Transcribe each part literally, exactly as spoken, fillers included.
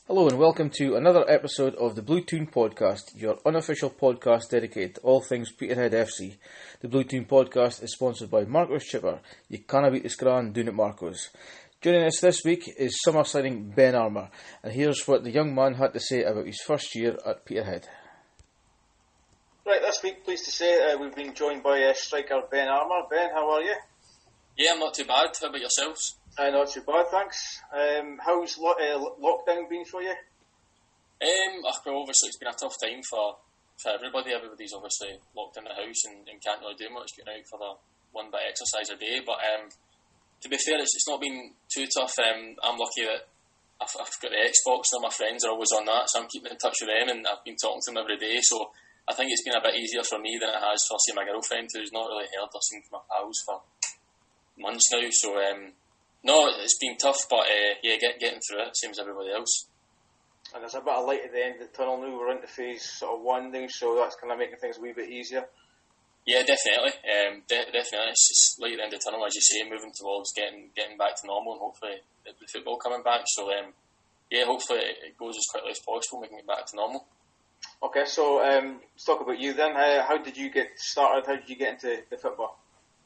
Hello and welcome to another episode of the Blue Toon Podcast, your unofficial podcast dedicated to all things Peterhead F C. The Blue Toon Podcast is sponsored by Marcos Chipper. You canna beat the scran, doing it Marcos. Joining us this week is summer signing Ben Armour, and here's what the young man had to say about his first year at Peterhead. Right, this week, pleased to say uh, we've been joined by uh, striker Ben Armour. Ben, how are you? Yeah, I'm not too bad. How about yourselves? Uh, not too bad, thanks. Um, how's lo- uh, lockdown been for you? Um, oh, well, obviously it's been a tough time for, for everybody. Everybody's obviously locked in the house and, and can't really do much, getting out for the one bit of exercise a day. But um, to be fair, it's, it's not been too tough. Um, I'm lucky that I've, I've got the Xbox and my friends are always on that, so I'm keeping in touch with them and I've been talking to them every day. So I think it's been a bit easier for me than it has for, say, my girlfriend, who's not really heard or seen from my pals for months now. So um, no, it's been tough, but uh, yeah, get, getting through it, same as everybody else. And there's a bit of light at the end of the tunnel now. We're into phase sort of one now, so that's kind of making things a wee bit easier. Yeah, definitely. Um, de- definitely, it's just light at the end of the tunnel, as you say, moving towards getting getting back to normal, and hopefully the, the football coming back. So um, yeah, hopefully it goes as quickly as possible, making it back to normal. Okay, so um, let's talk about you then. How, how did you get started? How did you get into the football?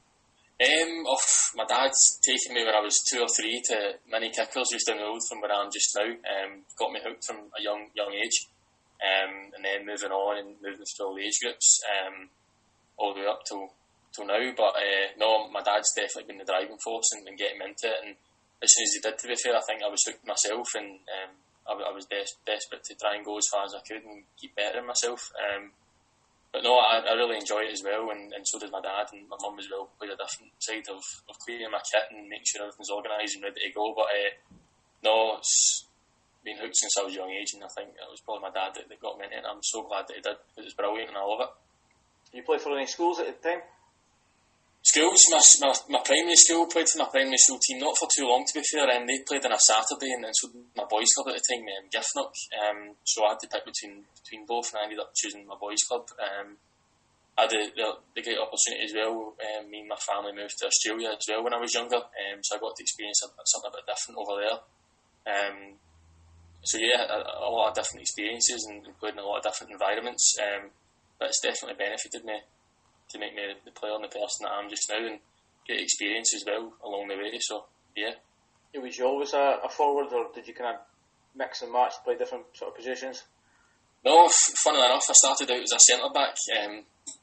Um, oh, my dad's taken me when I was two or three to mini kickers just down the road from where I am just now. Um, got me hooked from a young young age, um, and then moving on and moving through all the age groups, um, all the way up till till now. But uh, no, my dad's definitely been the driving force and, and getting me into it. And as soon as he did, to be fair, I think I was hooked myself, and um, I, I was des- desperate to try and go as far as I could and keep bettering myself. Um, But no, I, I really enjoy it as well, and, and so did my dad and my mum as well. Played a different side of, of cleaning my kit and making sure everything's organised and ready to go. But uh, no, it's been hooked since I was a young age, and I think it was probably my dad that, that got me into it. And I'm so glad that he did, because it's brilliant and I love it. You played for any schools at the time? Schools, my, my my primary school, played for my primary school team, not for too long to be fair, and they played on a Saturday, and, and so did my boys club at the time, um, Giffnock, um, so I had to pick between between both, and I ended up choosing my boys club. Um, I had the, the, the great opportunity as well, um, me and my family moved to Australia as well when I was younger, um, so I got to experience a, something a bit different over there. Um, so yeah, a, a lot of different experiences and, and played in a lot of different environments, um, but it's definitely benefited me to make me the player and the person that I am just now, and get experience as well along the way. So yeah. Was you always a, a forward, or did you kind of mix and match, play different sort of positions? No, f- funnily enough, I started out as a centre back. Um,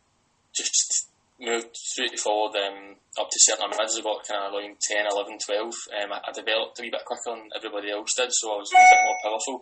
just moved straight forward um, up to centre mids. I got kind of line ten, eleven, twelve. Um, I, I developed a wee bit quicker than everybody else did, so I was a bit more powerful.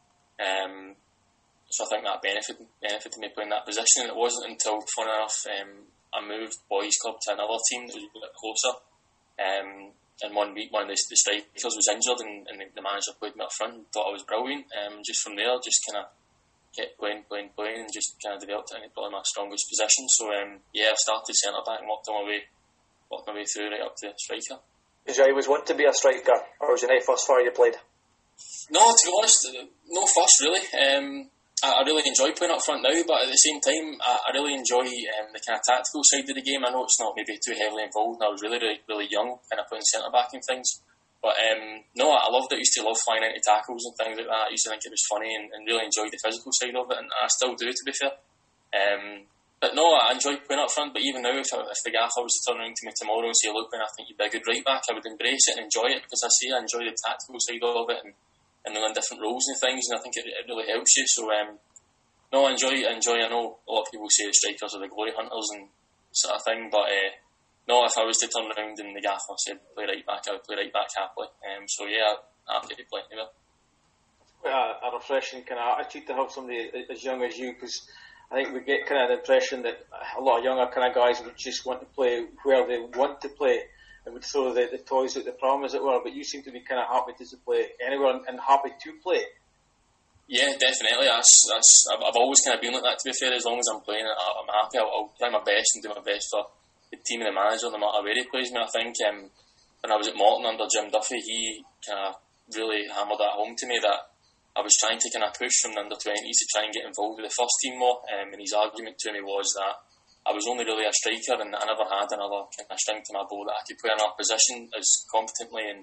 Um, So I think that benefited, benefited me playing that position, and it wasn't until, fun enough, um, I moved boys club to another team that was a bit closer. Um, and one week, one of the, the strikers was injured, and, and the manager played me up front and thought I was brilliant. Um, just from there, just kind of kept playing, playing, playing, and just kind of developed it into probably my strongest position. So um, yeah, I started centre back and worked my way, worked my way through right up to striker. Did you always want to be a striker, or was it the first far you played? No, to be honest, no fuss really. Um, I really enjoy playing up front now, but at the same time, I really enjoy um, the kind of tactical side of the game. I know it's not maybe too heavily involved, and I was really, really, really young, kind of playing centre back and things. But um, no, I loved it. I used to love flying into tackles and things like that. I used to think it was funny and, and really enjoyed the physical side of it, and I still do, to be fair. Um, but no, I enjoy playing up front. But even now, if, if the gaffer was to turn around to me tomorrow and say, "Look, man, I think you'd be a good right back," I would embrace it and enjoy it, because I say I enjoy the tactical side of it, and and knowing different roles and things, and I think it, it really helps you. So um, no, I enjoy I enjoy I know a lot of people say the strikers are the glory hunters and sort of thing, but uh, no, if I was to turn around and the gaffer said play right back, I would play right back happily. Um, so yeah, I'm happy to play anywhere. Quite a, a refreshing kind of attitude to have somebody as young as you, because I think we get kind of the impression that a lot of younger kind of guys would just want to play where they want to play and would throw the, the toys out the pram, as it were, but you seem to be kind of happy to play anywhere and, and happy to play. Yeah, definitely. That's, that's, I've, I've always kind of been like that, to be fair. As long as I'm playing, I'm happy. I'll, I'll try my best and do my best for the team and the manager, no matter where he plays me. I think um, when I was at Morton under Jim Duffy, he kind of really hammered that home to me that I was trying to kind of push from the under twenties to try and get involved with the first team more. Um, and his argument to me was that I was only really a striker, and I never had another kind of string to my bow that I could play another position as competently and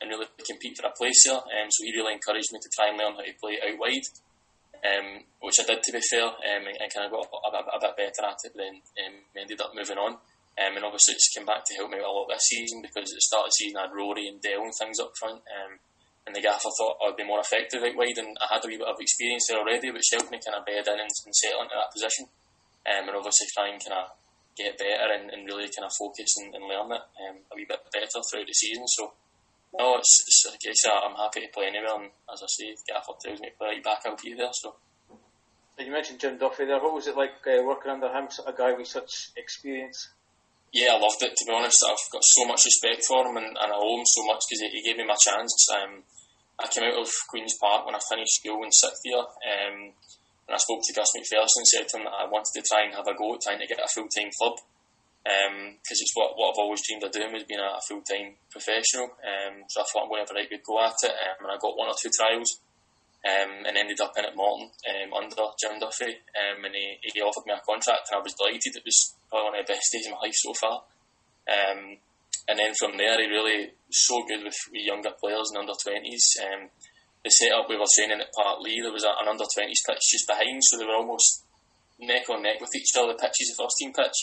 and really compete for a place there. Um, so he really encouraged me to try and learn how to play out wide, um, which I did, to be fair, um, and, and kind of got a, a, a bit better at it. But then um, ended up moving on, um, and obviously it's come back to help me out a lot this season, because at the start of the season I had Rory and Dale and things up front, um, and the gaffer thought I'd be more effective out wide, and I had a wee bit of experience there already, which helped me kind of bed in and, and settle into that position, um, and obviously try and kind of get better and, and really kind of focus and, and learn it um, a wee bit better throughout the season. So no, it's, it's a case of I'm happy to play anywhere, and as I say, if Gaffer tells me to play right back, I'll be there. So you mentioned Jim Duffy there. What was it like uh, working under him, a guy with such experience? Yeah, I loved it, to be honest. I've got so much respect for him, and, and I owe him so much, because he, he gave me my chance. Um, I came out of Queen's Park when I finished school in sixth year, um, and I spoke to Gus McPherson and said to him that I wanted to try and have a go at trying to get a full-time club, because um, it's what, what I've always dreamed of doing, was being a, a full-time professional. Um, so I thought I'm going to have a right good go at it, um, and I got one or two trials, um, and ended up in at Morton um, under Jim Duffy, um, and he, he offered me a contract, and I was delighted. It was probably one of the best days of my life so far. Um, and then from there, he really was so good with, with younger players and under twenties. Um, the setup we were training at Park Lee, there was a, an under twenties pitch just behind, so they were almost neck on neck with each other. The pitch is the first team pitch,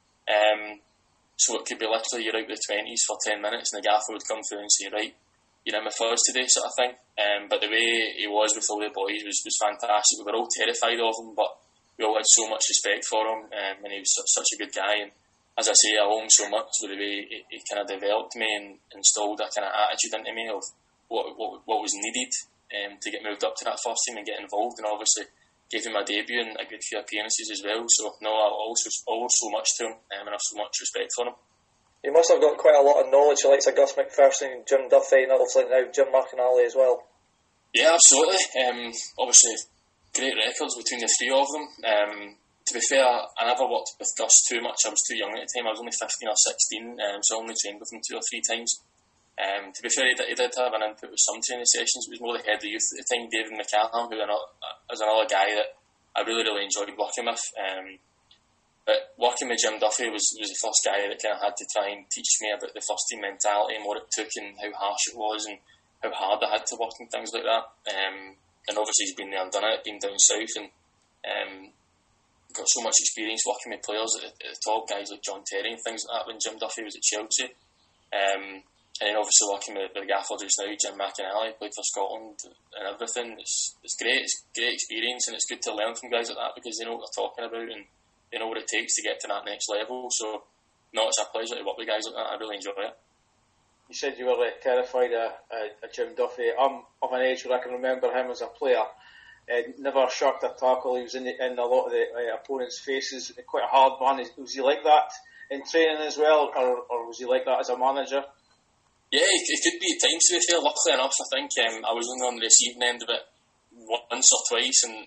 um, so it could be literally you're out with the twenties for ten minutes, and the gaffer would come through and say, right, you're in with us today, sort of thing. Um, but the way he was with all the boys was, was fantastic. We were all terrified of him, but we all had so much respect for him, um, and he was such, such a good guy. And as I say, I owe him so much with the way he, he kind of developed me and installed a kind of attitude into me of what what, what was needed um, to get moved up to that first team and get involved, and obviously gave him a debut and a good few appearances as well. So no, I also owe so much to him, um, and I have so much respect for him. You must have got quite a lot of knowledge, like Gus McPherson, Jim Duffy, and obviously now Jim McInally as well. Yeah, absolutely. Um, obviously, great records between the three of them. Um, to be fair, I never worked with Gus too much. I was too young at the time. I was only fifteen or sixteen, um, so I only trained with him two or three times. Um, to be fair, he did, he did have an input with some training sessions. It was more the head of the youth at the time, David McCallum, who was another guy that I really, really enjoyed working with. Um, but working with Jim Duffy was, was the first guy that kind of had to try and teach me about the first team mentality and what it took and how harsh it was and how hard I had to work and things like that. Um, and obviously he's been there and done it, been down south, and um, got so much experience working with players at the, at the top, guys like John Terry and things like that when Jim Duffy was at Chelsea. Um, and then obviously working with the gaffer just now, Jim McInally, played for Scotland and everything. It's it's great, it's great experience, and it's good to learn from guys like that because they know what they're talking about and they know what it takes to get to that next level. So, no, it's a pleasure to work with guys like that. I really enjoy it. You said you were uh, terrified of, uh, of Jim Duffy. I'm of an age where I can remember him as a player. Uh, never shirked a tackle. He was in, the, in a lot of the uh, opponents' faces. Quite a hard man. Was he like that in training as well, or, or was he like that as a manager? Yeah, it, it could be at times, to be fair. Luckily enough, I think um, I was only on the receiving end of it once or twice, and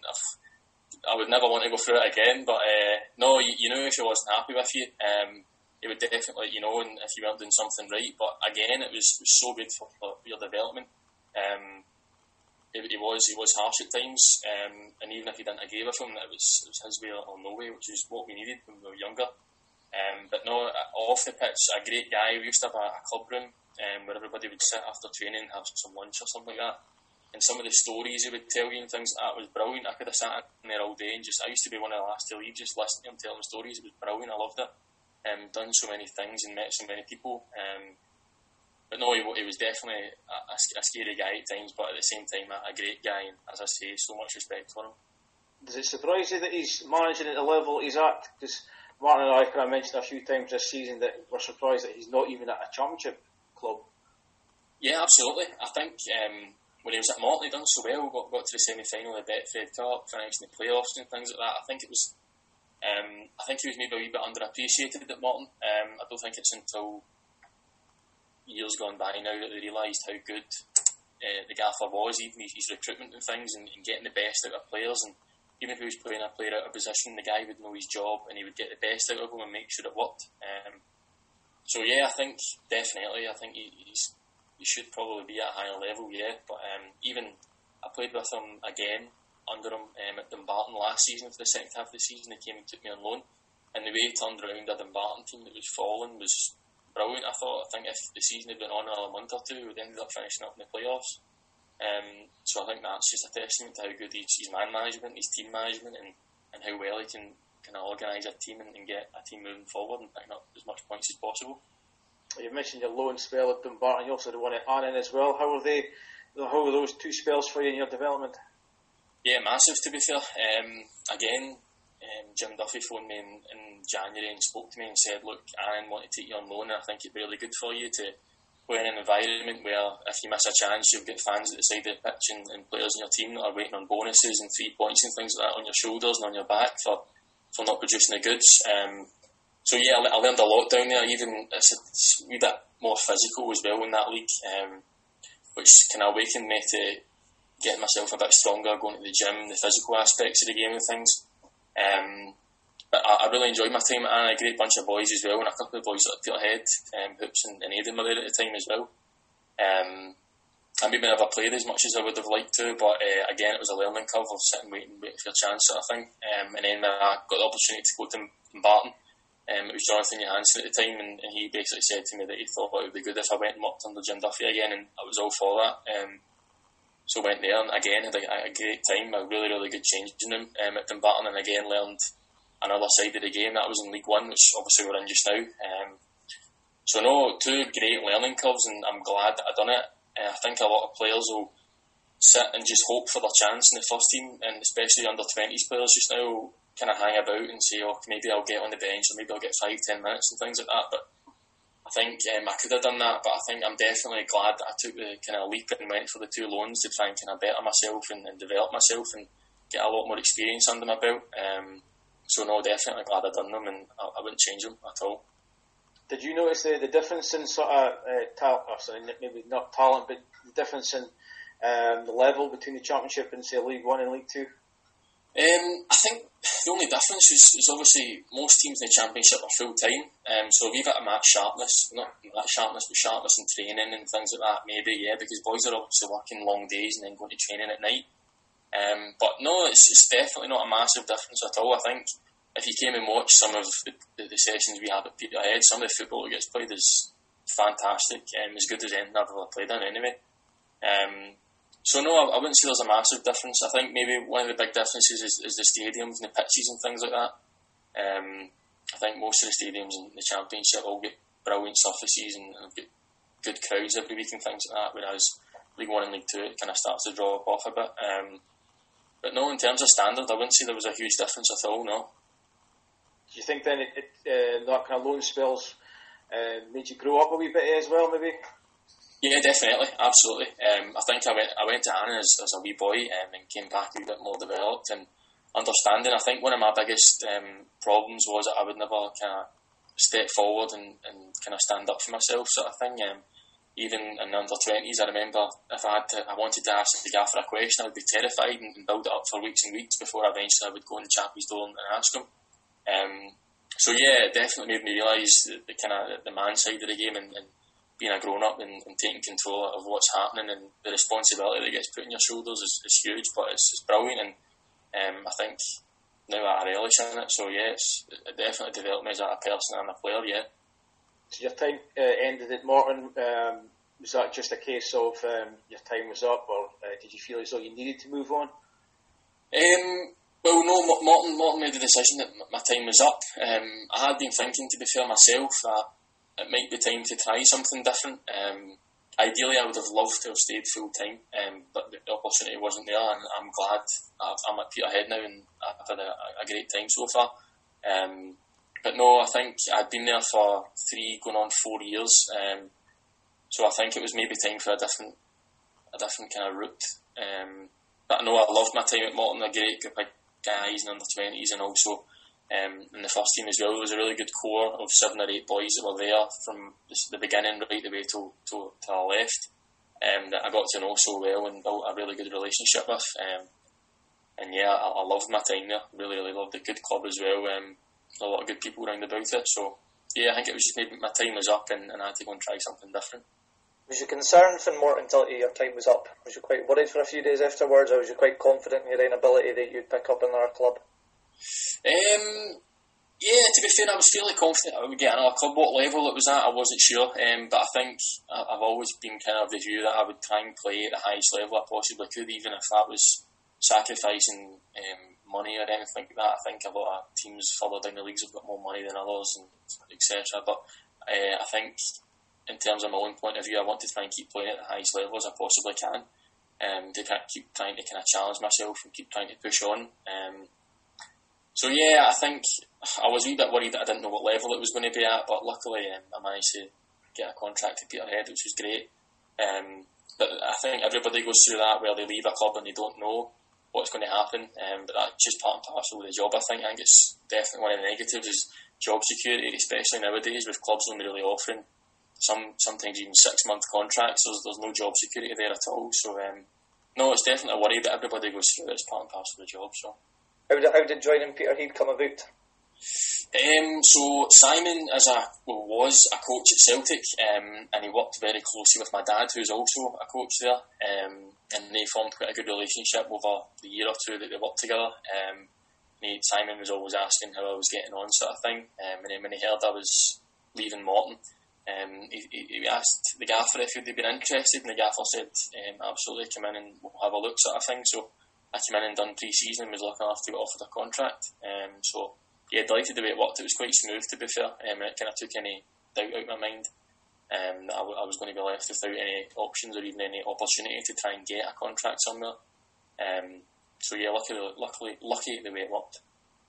I would never want to go through it again. But uh, no, you, you know if he wasn't happy with you, um, he would definitely, you know, and if you weren't doing something right. But again, it was, it was so good for, for your development. Um, he, he was he was harsh at times, um, and even if he didn't agree with him, it was, it was his way or no way, which is what we needed when we were younger. Um, but no, off the pitch, a great guy. We used to have a, a club room um, where everybody would sit after training and have some lunch or something like that. And some of the stories he would tell you and things like that was brilliant. I could have sat in there all day and just, I used to be one of the last to leave, just listening to him telling stories. It was brilliant, I loved it. Um, done so many things and met so many people. Um, but no, he, he was definitely a, a scary guy at times, but at the same time, a, a great guy. And as I say, so much respect for him. Does it surprise you that he's managing at the level he's at? Because Martin and I kind of mentioned a few times this season that we're surprised that he's not even at a championship club. Yeah, absolutely. I think um, when he was at Morton, he done so well. Got got to the semi-final of the Betfred Cup, finished in the playoffs and things like that. I think it was. Um, I think he was maybe a wee bit underappreciated at Morton. Um, I don't think it's until years gone by now that they realised how good uh, the gaffer was, even his, his recruitment and things, and, and getting the best out of players. And even if he was playing a player out of position, the guy would know his job and he would get the best out of him and make sure it worked. Um, so yeah, I think definitely, I think he, he's he should probably be at a higher level, yeah. But um, even I played with him again under him um, at Dumbarton last season for the second half of the season. He came and took me on loan, and the way he turned around a Dumbarton team that was falling was brilliant. I thought. I think if the season had been on another month or two, we would ended up finishing up in the playoffs. Um, so I think that's just a testament to how good he's, his man management, his team management, and, and how well he can kind of organise a team and, and get a team moving forward and picking up as much points as possible. You mentioned your loan spell at Dumbarton. You also had one at Annan as well. How were they? How were those two spells for you in your development? Yeah, massive. To be fair, um, again. Um, Jim Duffy phoned me in, in January and spoke to me and said, look, Aaron want to take you on loan, and I think it'd be really good for you to play in an environment where if you miss a chance you'll get fans at the side of the pitch and, and players in your team that are waiting on bonuses and three points and things like that on your shoulders and on your back for, for not producing the goods. Um, so yeah, I, I learned a lot down there. Even it's a, it's a wee bit more physical as well in that league, um, which kind of awakened me to getting myself a bit stronger, going to the gym, the physical aspects of the game and things. Um, but I, I really enjoyed my time and a great bunch of boys as well, and a couple of boys at Peterhead, um, Hoops and, and Aidan were there at the time as well. Um, I maybe never played as much as I would have liked to, but uh, again, it was a learning curve of sitting waiting, waiting for a chance sort of thing. Um, and then when I got the opportunity to go to Dumbarton, um, it was Jonathan Johansson at the time, and, and he basically said to me that he thought it would be good if I went and worked under Jim Duffy again, and I was all for that. Um, So I went there and again had a, a great time, a really, really good changing room um, at Dumbarton, and again learned another side of the game. That was in League One, which obviously we're in just now. Um, so no, two great learning curves, and I'm glad that I've done it. Uh, I think a lot of players will sit and just hope for their chance in the first team, and especially under twenties players just now will kind of hang about and say, oh, maybe I'll get on the bench or maybe I'll get five, ten minutes and things like that. But I think um, I could have done that, but I think I'm definitely glad that I took the kind of leap and went for the two loans to try and kind of better myself and, and develop myself and get a lot more experience under my belt. Um, so no, definitely glad I've done them, and I, I wouldn't change them at all. Did you notice the, the difference in sort of uh, talent, or sorry, maybe not talent, but the difference in um, the level between the Championship and say League One and League Two? Um, I think the only difference is, is obviously most teams in the Championship are full time, um, so a wee bit of match sharpness, not that sharpness, but sharpness in training and things like that, maybe, yeah, because boys are obviously working long days and then going to training at night. Um, but no, it's, it's definitely not a massive difference at all. I think if you came and watched some of the, the, the sessions we have at Peterhead, some of the football that gets played is fantastic, and um, as good as anything I've ever played in anyway. Um, So no, I, I wouldn't say there's a massive difference. I think maybe one of the big differences is, is the stadiums and the pitches and things like that. Um, I think most of the stadiums in the Championship all get brilliant surfaces and have got good crowds every week and things like that, whereas League One and League Two it kind of starts to drop off a bit. Um, but no, in terms of standard, I wouldn't say there was a huge difference at all, no. Do you think then it, it, uh, that kind of loan spells uh, made you grow up a wee bit as well, maybe? Yeah, definitely, absolutely. Um, I think I went I went to Annan as, as a wee boy um, and came back a wee bit more developed and understanding. I think one of my biggest um, problems was that I would never kind of step forward and, and kind of stand up for myself, sort of thing. Um, even in the under twenties, I remember if I had to, I wanted to ask the gaffer a question, I would be terrified and, and build it up for weeks and weeks before eventually I would go and chap his door and, and ask him. Um, so yeah, it definitely made me realise the, the kind of the man side of the game and, and being a grown-up and, and taking control of what's happening, and the responsibility that gets put on your shoulders is, is huge, but it's, it's brilliant, and um, I think now I relish in it, so yeah, it's, it definitely developed me as a person and a player, yeah. So your time uh, ended at Morton, um, was that just a case of um, your time was up, or uh, did you feel as though you needed to move on? Um, well, no, Morton, Morton made the decision that my time was up. Um, I had been thinking, to be fair myself, that it might be time to try something different. Um, ideally, I would have loved to have stayed full time, um, but the opportunity wasn't there, and I'm glad I've, I'm at Peterhead now, and I've had a, a great time so far. Um, but no, I think I'd been there for three, going on four years, um, so I think it was maybe time for a different, a different kind of route. Um, but I know I loved my time at Morton, a great group of guys in under twenties, and also. Um, in the first team as well, there was a really good core of seven or eight boys that were there from the, the beginning right the way to to, to our left, um, that I got to know so well and built a really good relationship with. Um, and yeah, I, I loved my time there. Really, really loved it. Good club as well. Um, a lot of good people around about it. So yeah, I think it was just maybe my time was up and, and I had to go and try something different. Was you concerned from Morton until your time was up? Was you quite worried for a few days afterwards, or was you quite confident in your own ability that you'd pick up in our club? Um, Yeah, to be fair, I was fairly confident I would get another club. What level it was at, I wasn't sure. Um, but I think I've always been kind of the view that I would try and play at the highest level I possibly could, even if that was sacrificing um, money or anything like that. I think a lot of teams further down the leagues have got more money than others, and et cetera. But uh, I think in terms of my own point of view, I want to try and keep playing at the highest level as I possibly can. Um, to keep trying to kind of challenge myself and keep trying to push on. Um, So yeah, I think I was a wee bit worried that I didn't know what level it was going to be at, but luckily um, I managed to get a contract to Peterhead, which was great. Um, but I think everybody goes through that where they leave a club and they don't know what's going to happen. Um, but that's just part and parcel of the job. I think. I think it's definitely one of the negatives is job security, especially nowadays with clubs only really offering some sometimes even six month contracts. There's there's no job security there at all. So um, no, it's definitely a worry that everybody goes through. It's part and parcel of the job. So. How did, how did joining Peterhead come about? Um, so Simon is a well, was a coach at Celtic, um, and he worked very closely with my dad, who's also a coach there, um, and they formed quite a good relationship over the year or two that they worked together. Um, he, Simon was always asking how I was getting on, sort of thing, um, and then when he heard I was leaving Morton, um, he, he asked the gaffer if he'd been interested, and the gaffer said, um, absolutely, come in and we'll have a look, sort of thing. So I came in and done pre-season and was lucky enough to get offered a contract. Um, so, yeah, delighted the way it worked. It was quite smooth, to be fair. Um, and it kind of took any doubt out of my mind um, that I, w- I was going to be left without any options or even any opportunity to try and get a contract somewhere. Um, so, yeah, luckily, luckily, lucky the way it worked.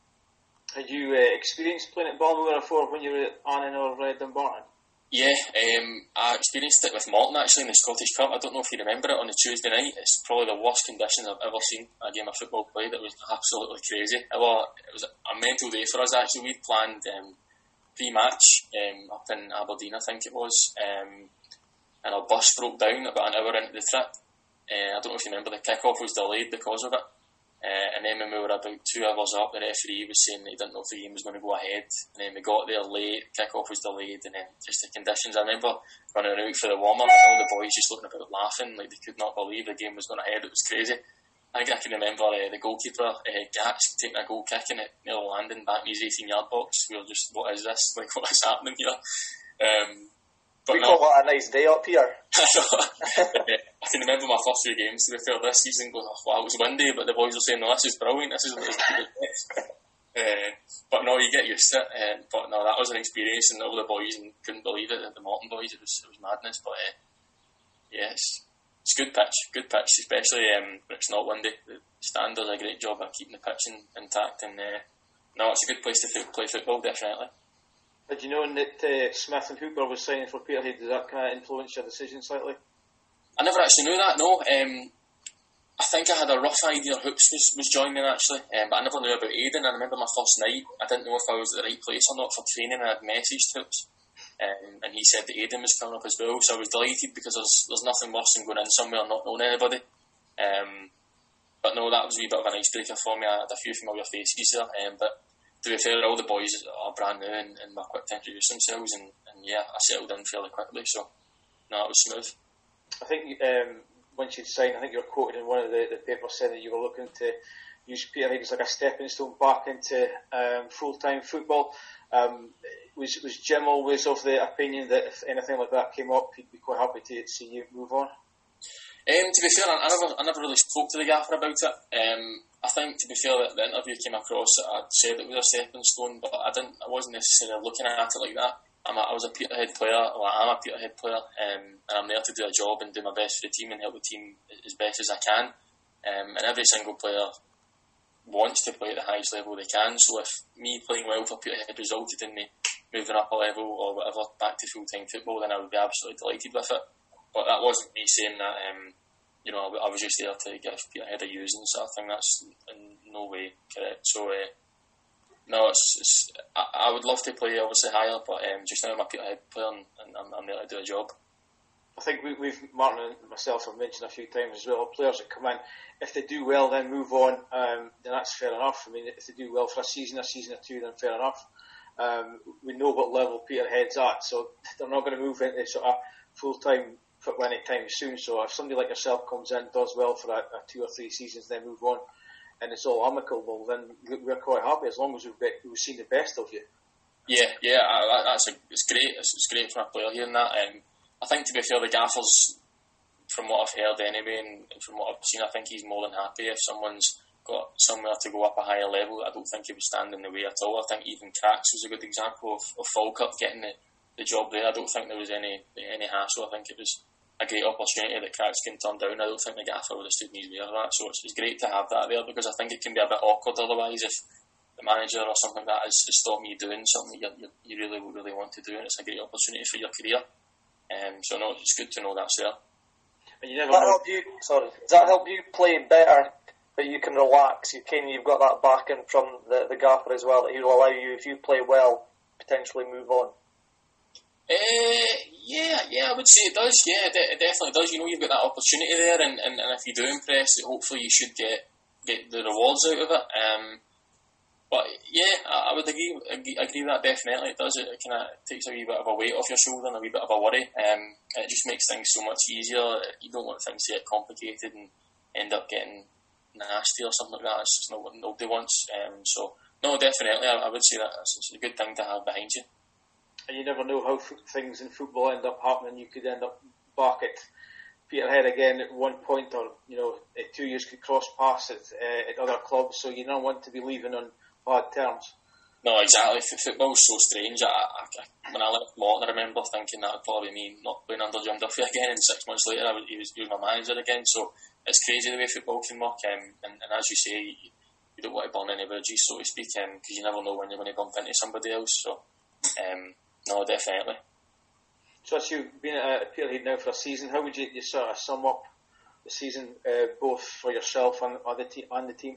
Had you uh, experienced playing at Balmoral before when you were at Annan or uh, Dumbarton? Yeah, um, I experienced it with Morton actually in the Scottish Cup. I don't know if you remember it on the Tuesday night. It's probably the worst conditions I've ever seen a game of football played. It was absolutely crazy. It was, it was a mental day for us actually. We'd planned um, pre-match um, up in Aberdeen, I think it was, um, and our bus broke down about an hour into the trip. Uh, I don't know if you remember, the kick-off was delayed because of it. Uh, and then when we were about two hours up, the referee was saying that he didn't know if the game was going to go ahead. And then we got there late, kick-off was delayed, and then just the conditions. I remember running out for the warm-up and all the boys just looking about laughing, like they could not believe the game was going ahead. It was crazy. I think I can remember uh, the goalkeeper, uh, Gats, taking a goal kick and it nearly landing back in his eighteen-yard box. We were just, what is this? Like, what is happening here? Um, But we no. call that a nice day up here. I can remember my first few games to be fair this season going, oh, wow, it was windy, but the boys were saying, no, this is brilliant, this is what it's uh, But no, you get used to it. Uh, but no, that was an experience, and all the boys and couldn't believe it, the Morton boys, it was it was madness. But uh, yeah, it's, it's good pitch, good pitch, especially um, when it's not windy. The stand does a great job at keeping the pitch in, intact, and uh, no, it's a good place to f- play football, definitely. Had you known that uh, Smith and Hooper was signing for Peterhead? Did that kind of influence your decision slightly? I never actually knew that, no. Um, I think I had a rough idea Hoops was, was joining actually, um, but I never knew about Aidan. I remember my first night, I didn't know if I was at the right place or not for training, and I had messaged Hoops, um, and he said that Aidan was coming up as well, so I was delighted because there's there's nothing worse than going in somewhere and not knowing anybody. Um, but no, that was a wee bit of an icebreaker for me. I had a few familiar faces there, um, but to be fair, all the boys are brand new and, and were quick to introduce themselves, and, and yeah, I settled in fairly quickly, so no, it was smooth. I think um, once you'd signed, I think you were quoted in one of the, the papers saying that you were looking to use Peterhead as like a stepping stone back into um, full-time football. Um, was was Jim always of the opinion that if anything like that came up, he'd be quite happy to see you move on? Um, to be fair, I never, I never really spoke to the gaffer about it. Um, I think, to be fair, that the interview came across that I'd said it was a stepping stone, but I didn't. I wasn't necessarily looking at it like that. I'm a, I was a Peterhead player. Well, I'm a Peterhead player, um, and I'm there to do a job and do my best for the team and help the team as best as I can. Um, and every single player wants to play at the highest level they can. So if me playing well for Peterhead resulted in me moving up a level or whatever back to full-time football, then I would be absolutely delighted with it. But that wasn't me saying that, um, you know, I was just there to give Peterhead a use and sort of thing. That's in no way correct. So, uh, no, it's, it's I, I would love to play obviously higher, but um, just now I'm a Peterhead player and, and I'm, I'm there to do a job. I think we, we've, Martin and myself have mentioned a few times as well, players that come in, if they do well then move on, um, then that's fair enough. I mean, if they do well for a season, a season or two, then fair enough. Um, we know what level Peterhead's at, so they're not going to move into sort of full-time football anytime soon. So if somebody like yourself comes in, does well for a, a two or three seasons, then move on, and it's all amicable, then we're quite happy as long as we've, got, we've seen the best of you. Yeah, yeah, I, that's a, it's great. It's, it's great for a player hearing that. Um, I think, to be fair, the Gaffer's, from what I've heard anyway, and from what I've seen, I think he's more than happy if someone's got somewhere to go up a higher level. I don't think he would stand in the way at all. I think even Cracks was a good example of, of Falkirk getting the, the job there. I don't think there was any any hassle. I think it was a great opportunity that Cracks can turn down. I don't think the Gaffer would have stood in his way for that. So it's, it's great to have that there, because I think it can be a bit awkward otherwise if the manager or something like that is, is stopping you doing something you, you, you really, really want to do, and it's a great opportunity for your career. Um, so no, it's good to know that's there. And you never Does that know. help you? Sorry, does that help you play better? That you can relax. You can. You've got that backing from the, the Gaffer as well. That he will allow you, if you play well, potentially move on. Uh, yeah, yeah, I would say it does. Yeah, it, it definitely does. You know, you've got that opportunity there, and, and, and if you do impress, hopefully you should get get the rewards out of it. Um, but yeah, I, I would agree, agree agree with that definitely. It does. It, it kind of takes a wee bit of a weight off your shoulder and a wee bit of a worry. Um, it just makes things so much easier. You don't want things to get complicated and end up getting nasty or something like that. It's just not what nobody wants. Um, so no, definitely, I, I would say that it's, it's a good thing to have behind you. And you never know how f- things in football end up happening. You could end up back at Peterhead again at one point, or you know, two years could cross paths at, uh, at other clubs. So you don't want to be leaving on bad terms. No, exactly. Football's so strange. I, I, when I left Morton, I remember thinking that would probably mean not playing under Jim Duffy again, and six months later I was, he, was, he was my manager again. So it's crazy the way football can work, um, and, and as you say, you, you don't want to burn any bridges, so to speak, because um, you never know when you're going to bump into somebody else. So, um, no, definitely. So as you've been at Peterhead now for a season, how would you, you sort of sum up the season, uh, both for yourself and, or the te- and the team?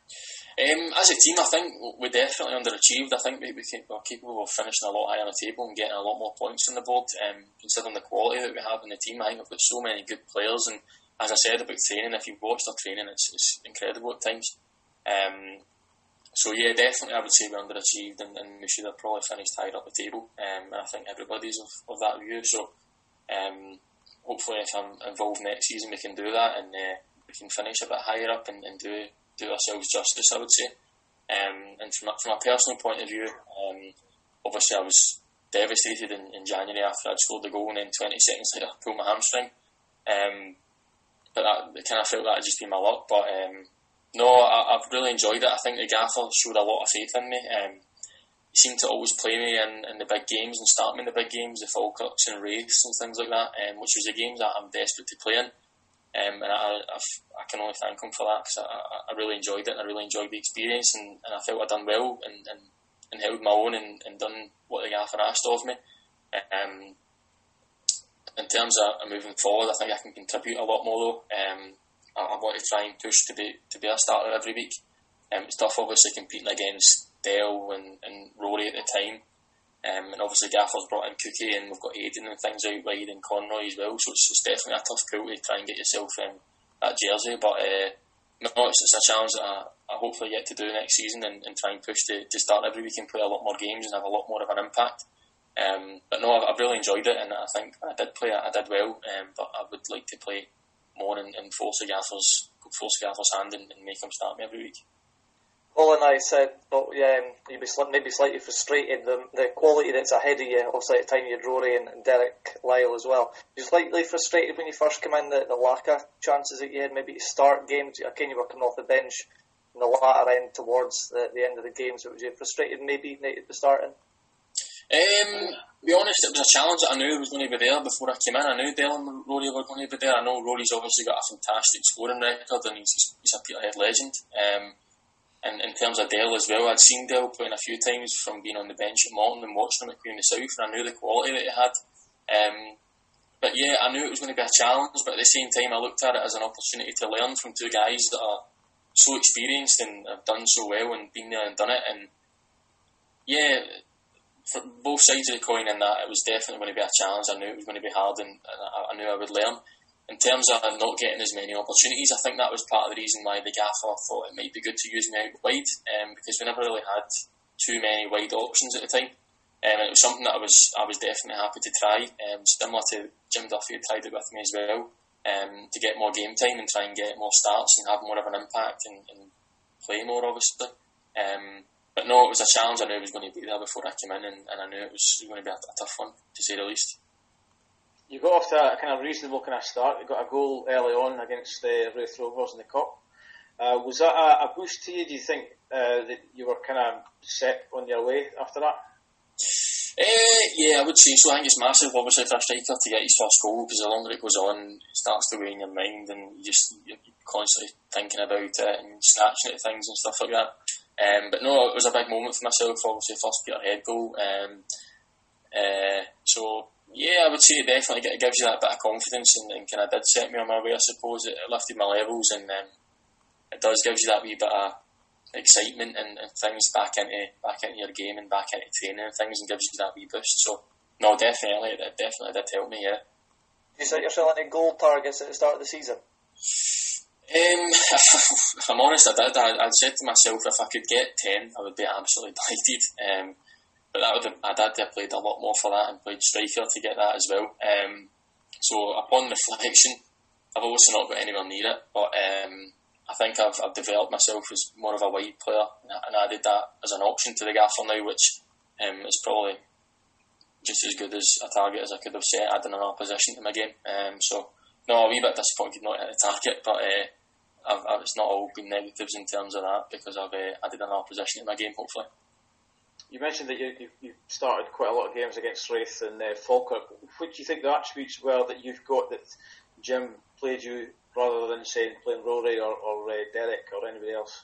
Um, as a team, I think we definitely underachieved. I think we, we were capable of finishing a lot higher on the table and getting a lot more points on the board, um, considering the quality that we have in the team. I think we've got so many good players, and as I said about training, if you've watched our training, it's, it's incredible at times. Um, so yeah, definitely I would say we underachieved, and, and we should have probably finished higher up the table, um, and I think everybody's of, of that view. So um, hopefully if I'm involved next season we can do that, and uh, we can finish a bit higher up and, and do do ourselves justice, I would say. Um, and from, from a personal point of view, um, obviously I was devastated in, in January after I'd scored the goal, and then twenty seconds later I pulled my hamstring. Um, but that, it kind of felt that had just been my luck. But um, no, I, I've really enjoyed it. I think the Gaffer showed a lot of faith in me. Um, he seemed to always play me in, in the big games and start me in the big games, the Falkirks and Wraiths and things like that, um, which was the games that I'm desperate to play in. Um, and I, I've, I can only thank him for that, because I, I really enjoyed it, and I really enjoyed the experience, and, and I felt I'd done well and, and, and held my own and, and done what the Gaffer asked of me. Um, in terms of moving forward, I think I can contribute a lot more though. Um, I, I want to try and push to be to be a starter every week. Um, it's tough obviously competing against Dale and, and Rory at the time. Um, and obviously Gaffer's brought in Cookie, and we've got Aiden and things out wide, and Conroy as well, so it's, it's definitely a tough pull to try and get yourself um, that jersey. But uh, no, it's, it's a challenge that I, I hopefully get to do next season, and, and try and push to, to start every week and play a lot more games and have a lot more of an impact. Um, but no, I've, I've really enjoyed it, and I think I did play I did well, um, but I would like to play more and, and force the Gaffer's force the Gaffer's hand and, and make him start me every week. Paul and I said, oh, yeah, um, you'd be sl- maybe slightly frustrated. The the quality that's ahead of you, obviously at the time you had Rory and, and Derek Lyle as well. You're slightly frustrated when you first came in, the, the lack of chances that you had maybe to start games. Again, you were coming off the bench in the latter end towards the, the end of the game, so was you frustrated maybe at the starting? Um, to be honest, it was a challenge that I knew was going to be there before I came in. I knew Dale and Rory were going to be there. I know Rory's obviously got a fantastic scoring record, and he's, he's a Peterhead legend. Um, And in terms of Dale as well, I'd seen Dale playing a few times from being on the bench at Morton and watching him at Queen of the South, and I knew the quality that he had. Um, but yeah, I knew it was going to be a challenge, but at the same time I looked at it as an opportunity to learn from two guys that are so experienced and have done so well and been there and done it. And yeah, for both sides of the coin in that, it was definitely going to be a challenge. I knew it was going to be hard, and, and I, I knew I would learn. In terms of not getting as many opportunities, I think that was part of the reason why the Gaffer thought it might be good to use me out wide, um, because we never really had too many wide options at the time. Um, and it was something that I was I was definitely happy to try, um, similar to Jim Duffy had tried it with me as well, um, to get more game time and try and get more starts and have more of an impact and, and play more, obviously. Um, but no, it was a challenge. I knew it was going to be there before I came in, and, and I knew it was going to be a, a tough one, to say the least. You got off to a kind of reasonable kind of start. You got a goal early on against the uh, Raith Rovers in the Cup. Uh, was that a, a boost to you? Do you think uh, that you were kind of set on your way after that? Uh, yeah, I would say so. I think it's massive, obviously, for a striker to get his first goal, because the longer it goes on, it starts to weigh in your mind, and you just you're constantly thinking about it and snatching at things and stuff like that. Um, but no, it was a big moment for myself. Obviously, first Peterhead goal. Um, uh, so. Yeah, I would say it definitely it gives you that bit of confidence, and, and kind of did set me on my way, I suppose. It, it lifted my levels, and um, it does gives you that wee bit of excitement and, and things back into back into your game and back into training and things, and gives you that wee boost. So, no, definitely, it definitely did help me, yeah. Did you set yourself any goal targets at the start of the season? Um, if I'm honest, I did. I, I'd said to myself, if I could get ten, I would be absolutely delighted. Um, But that would have, I did have played a lot more for that and played striker to get that as well. Um, so upon reflection, I've obviously not got anywhere near it, but um, I think I've, I've developed myself as more of a wide player, and added that as an option to the gaffer now, which um, is probably just as good as a target as I could have set, adding another position to my game. Um, so no, a wee bit disappointed not hit the target, but uh, I've, I've, it's not all been negatives in terms of that, because I've uh, added another position to my game, hopefully. You mentioned that you, you, you started quite a lot of games against Raith and uh, Falkirk. What do you think the attributes were that you've got that Jim played you, rather than, say, playing Rory or, or uh, Derek or anybody else?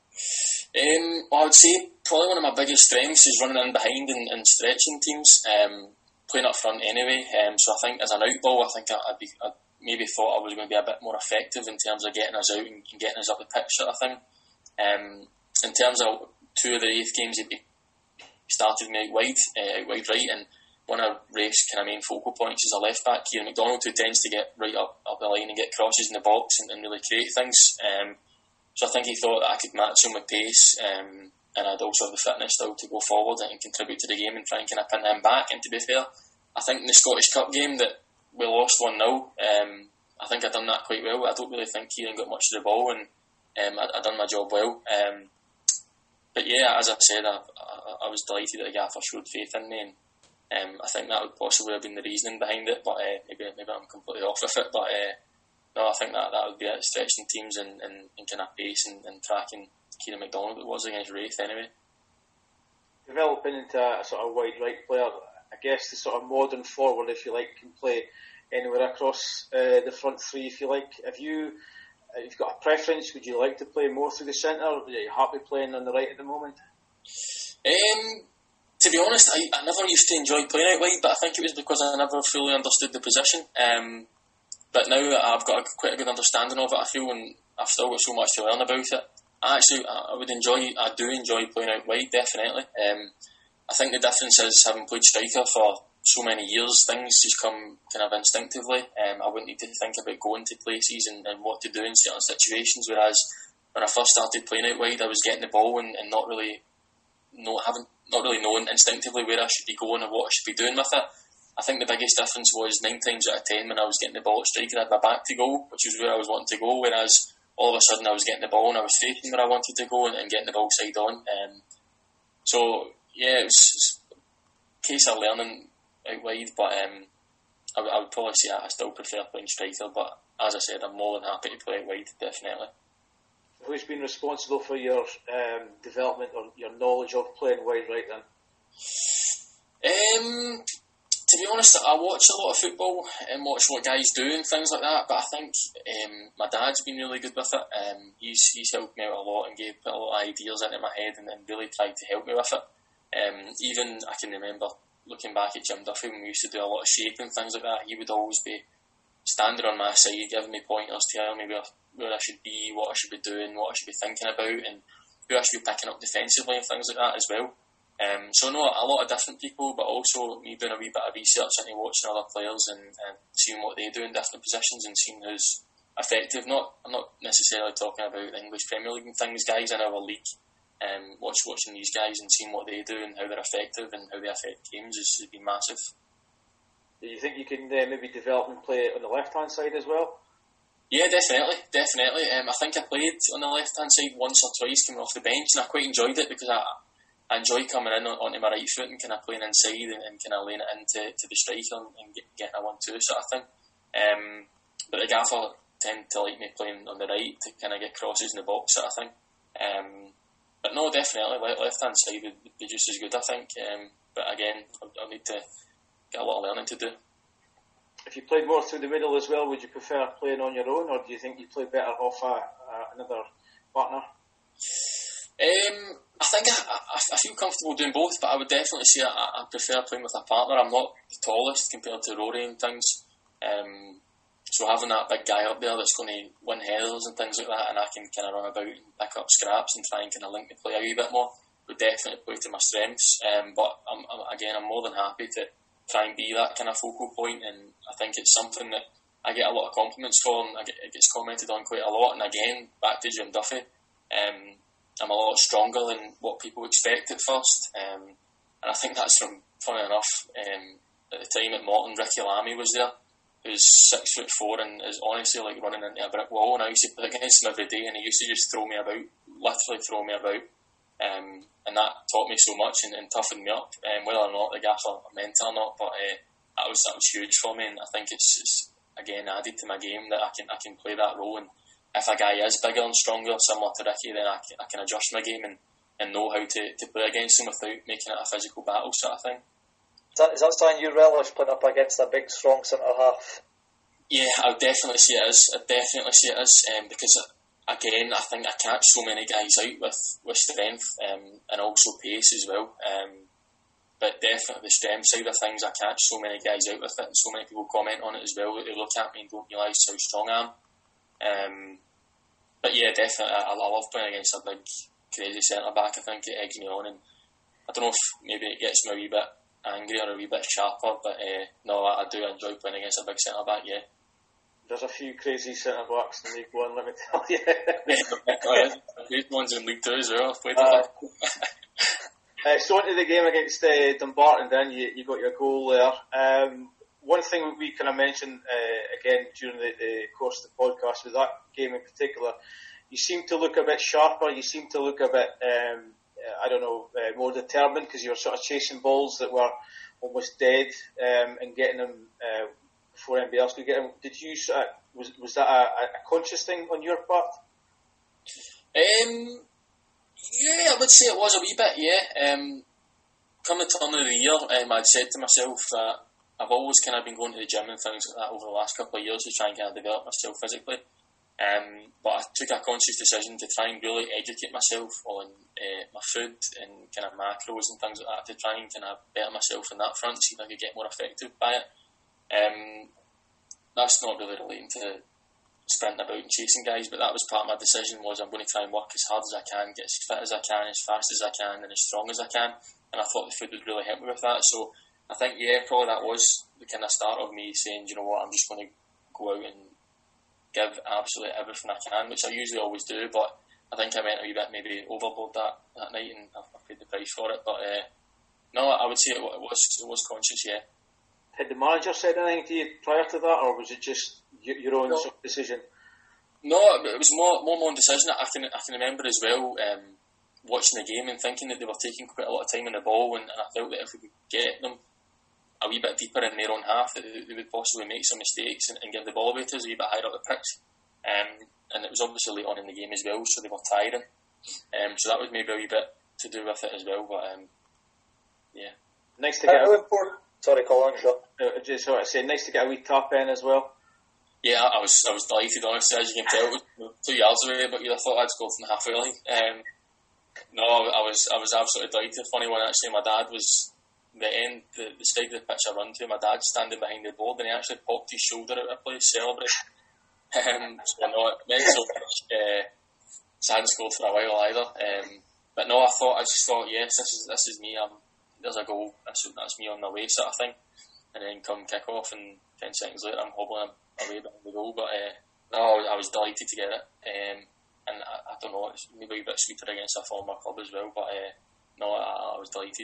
Um, well, I would say probably one of my biggest strengths is running in behind and, and stretching teams, um, playing up front anyway. Um, so I think as an outball, I think I'd, be, I'd maybe thought I was going to be a bit more effective in terms of getting us out and getting us up the pitch, sort of thing. Um, in terms of two of the Raith games, it'd be started me out wide, uh, out wide right, and one of Raith's kind of main focal points is a left back, Kieran McDonald, who tends to get right up, up the line and get crosses in the box and, and really create things. Um, so I think he thought that I could match him with pace, um, and I'd also have the fitness still to go forward and contribute to the game and try and kind of pin him back. And to be fair, I think in the Scottish Cup game that we lost one nil, um, I think I'd done that quite well. I don't really think Kieran got much of the ball, and um, I'd, I'd done my job well. Um, But yeah, as I said, I, I, I was delighted that the gaffer showed faith in me, and um, I think that would possibly have been the reasoning behind it. But uh, maybe maybe I'm completely off with it. But uh, no, I think that, that would be it, stretching teams and, and, and kind of pace and, and tracking Kieran McDonald. It was against Raith anyway. Developing into a sort of wide right player, I guess the sort of modern forward, if you like, can play anywhere across uh, the front three, if you like. Have you? If you've got a preference, would you like to play more through the centre? Are you happy playing on the right at the moment? Um, to be honest, I, I never used to enjoy playing out wide, but I think it was because I never fully understood the position. Um, but now I've got a, quite a good understanding of it, I feel, and I've still got so much to learn about it. I actually, I would enjoy, I do enjoy playing out wide, definitely. Um, I think the difference is, having played striker for so many years, things just come kind of instinctively. Um, I wouldn't need to think about going to places and, and what to do in certain situations, whereas when I first started playing out wide, I was getting the ball and, and not really know, having, not really knowing instinctively where I should be going or what I should be doing with it. I think the biggest difference was nine times out of ten when I was getting the ball at striker, I had my back to goal, which was where I was wanting to go, whereas all of a sudden I was getting the ball and I was facing where I wanted to go and, and getting the ball side on. Um, so yeah, it was a case of learning out wide, but um, I, w- I would probably say I still prefer playing striker, but as I said, I'm more than happy to play out wide, definitely. Who's been responsible for your um, development or your knowledge of playing wide right then? Um, to be honest, I watch a lot of football and watch what guys do and things like that, but I think um, my dad's been really good with it. Um, he's he's helped me out a lot and gave put a lot of ideas into my head and, and really tried to help me with it. Um, even I can remember looking back at Jim Duffy when we used to do a lot of shape and things like that, he would always be standing on my side, giving me pointers, telling me where, where I should be, what I should be doing, what I should be thinking about, and who I should be picking up defensively and things like that as well. Um, so no, a lot of different people, but also me doing a wee bit of research into watching other players and, and seeing what they do in different positions and seeing who's effective. Not, I'm not necessarily talking about the English Premier League and things, guys in our league. Um, watch, watching these guys and seeing what they do and how they're effective and how they affect games has, has been massive. Do you think you can uh, maybe develop and play on the left hand side as well? Yeah, definitely, definitely. Um, I think I played on the left-hand side once or twice coming off the bench, and I quite enjoyed it because I, I enjoy coming in on, onto my right foot and kind of playing inside and, and kind of laying it into to the striker and, and get, getting a one-two sort of thing. Um, but the gaffer tend to like me playing on the right to kind of get crosses in the box sort of thing. Um, but no, definitely, left-hand side would be just as good, I think. Um, but again, I'll, I'll need to get a lot of learning to do. If you played more through the middle as well, would you prefer playing on your own, or do you think you play better off a, a, another partner? Um, I think I, I, I feel comfortable doing both, but I would definitely say I, I prefer playing with a partner. I'm not the tallest compared to Rory and things, um, so having that big guy up there that's going to win headers and things like that, and I can kind of run about and pick up scraps and try and kind of link the play a wee bit more, would definitely play to my strengths. Um, but I'm, I'm, again, I'm more than happy to try and be that kind of focal point, and I think it's something that I get a lot of compliments for, and I get, it gets commented on quite a lot. And again, back to Jim Duffy, um, I'm a lot stronger than what people expect at first, um, and I think that's from, funny enough, um, at the time at Morton, Ricky Lamy was there, who's six foot four and is honestly like running into a brick wall, and I used to play against him every day, and he used to just throw me about, literally throw me about. Um, and that taught me so much and, and toughened me up, um, whether or not the gaffer meant it or not. But uh, that was that was huge for me, and I think it's, it's again added to my game that I can I can play that role. And if a guy is bigger and stronger, similar to Ricky, then I can, I can adjust my game and, and know how to, to play against him without making it a physical battle sort of thing. Is that, is that something you relish, playing up against a big, strong centre half? Yeah, I would definitely say it is. I definitely say it is, um, because. Again, I think I catch so many guys out with, with strength um, and also pace as well. Um, but definitely the strength side of things, I catch so many guys out with it, and so many people comment on it as well. They look at me and don't realise how strong I am. Um, but yeah, definitely, I, I love playing against a big, crazy centre back. I think it eggs me on, and I don't know if maybe it gets me a wee bit angry or a wee bit sharper. But uh, no, I, I do enjoy playing against a big centre back. Yeah. There's a few crazy centre backs in League One, let me tell you. Great ones in League Two as well. I've played uh, uh, so into the game against uh, Dumbarton, then you, you got your goal there. Um, one thing we kind of mentioned uh, again during the, the course of the podcast with that game in particular, you seem to look a bit sharper. You seem to look a bit, um, I don't know, uh, more determined because you were sort of chasing balls that were almost dead um, and getting them. Uh, Before anybody else could get him, did you? Uh, was was that a, a conscious thing on your part? Um, yeah, I would say it was a wee bit. Yeah. Um, come the turn of the year, um, I'd said to myself that I've always kind of been going to the gym and things like that over the last couple of years to try and kind of develop myself physically. Um, but I took a conscious decision to try and really educate myself on uh, my food and kind of macros and things like that to try and kind of better myself on that front, see if I could get more effective by it. Um, that's not really relating to sprinting about and chasing guys, but that was part of my decision. Was I'm going to try and work as hard as I can, get as fit as I can, as fast as I can, and as strong as I can. And I thought the food would really help me with that. So I think, yeah, probably that was the kind of start of me saying, you know what, I'm just going to go out and give absolutely everything I can, which I usually always do. But I think I went a wee bit maybe overboard that, that night, and I paid the price for it. But uh, no, I would say it was it was conscious, yeah. Had the manager said anything to you prior to that, or was it just your own no. decision? No, it was more more my own decision. I can I can remember as well um, watching the game and thinking that they were taking quite a lot of time on the ball, and, and I felt that if we could get them a wee bit deeper in their own half, that they, they would possibly make some mistakes and, and give the ball away to us a wee bit higher up the pitch. Um, and it was obviously late on in the game as well, so they were tiring. Um, so that was maybe a wee bit to do with it as well. But um, yeah, nice to get. How important? Sorry, Colin. Sure. Uh, just what I say, nice to get a wee tap in as well. Yeah, I was I was delighted, honestly, as you can tell. It was two yards away, but you'd have thought I'd scored from halfway line. Um, no, I was I was absolutely delighted. Funny one, actually, my dad was the end, the, the side of the pitch I run to. My dad's standing behind the board, and he actually popped his shoulder out of place, celebrate. Um, so no, it meant so much. Uh, so I hadn't scored for a while either. Um, but no, I thought I just thought, yes, this is this is me. I'm. There's a goal, that's, that's me on my way sort of thing, and then come kick off and ten seconds later I'm hobbling away behind the goal. But uh, no, I was, I was delighted to get it, um, and I, I don't know, it's maybe a bit sweeter against a former club as well, but uh, no, I, I was delighted.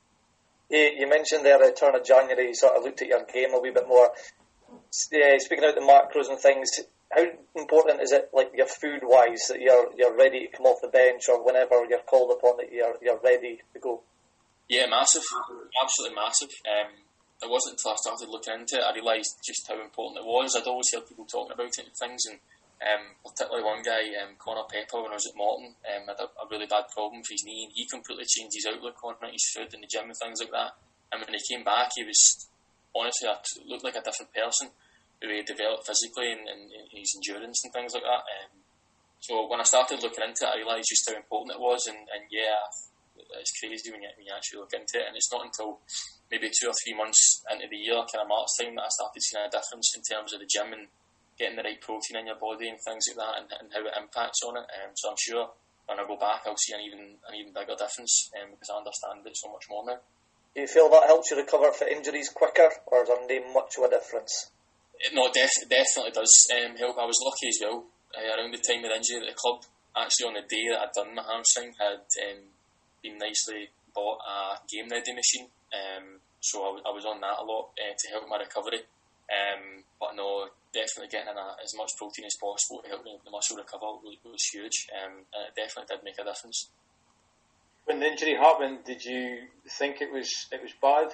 You, you mentioned there at the turn of January you sort of looked at your game a wee bit more. Yeah, speaking out the macros and things, how important is it, like your food wise, that you're you're ready to come off the bench, or whenever you're called upon that you're you're ready to go? Yeah, massive, absolutely massive. Um, it wasn't until I started looking into it I realised just how important it was. I'd always heard people talking about it and things, and um, particularly one guy, um, Connor Pepper, when I was at Morton, um, had a, a really bad problem with his knee, and he completely changed his outlook on it, his food in the gym and things like that. And when he came back, he was honestly a, looked like a different person. The way he developed physically and, and, and his endurance and things like that. Um, so when I started looking into it, I realised just how important it was, and, and yeah, it's crazy when you, when you actually look into it. And it's not until maybe two or three months into the year, kind of March time, that I started seeing a difference in terms of the gym and getting the right protein in your body and things like that, and, and how it impacts on it. Um, so I'm sure when I go back, I'll see an even an even bigger difference, um, because I understand it so much more now. Do you feel that helps you recover for injuries quicker, or is there not much of a difference? It, no, it def- definitely does um, help. I was lucky as well. Uh, around the time of the injury at the club, actually on the day that I'd done my hamstring, had um, been nicely bought a game ready machine. Um, so I, w- I was on that a lot uh, to help my recovery. Um, but no, definitely getting in a, as much protein as possible to help the, the muscle recover was, was huge, um, and it definitely did make a difference. When the injury happened, did you think it was it was bad?